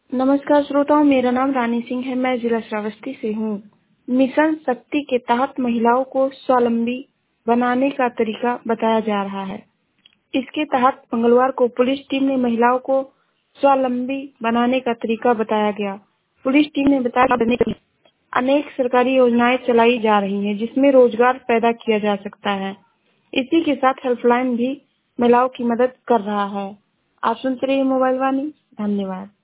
नमस्कार श्रोताओं, मेरा नाम रानी सिंह है। मैं जिला श्रावस्ती से हूँ। मिशन शक्ति के तहत महिलाओं को स्वावलंबी बनाने का तरीका बताया जा रहा है। इसके तहत मंगलवार को पुलिस टीम ने महिलाओं को स्वावलंबी बनाने का तरीका बताया गया। पुलिस टीम ने बताया कि अनेक सरकारी योजनाएं चलाई जा रही हैं, जिसमें रोजगार पैदा किया जा सकता है। इसी के साथ हेल्पलाइन भी महिलाओं की मदद कर रहा है। आप सुनते रहिए मोबाइल वाणी। धन्यवाद।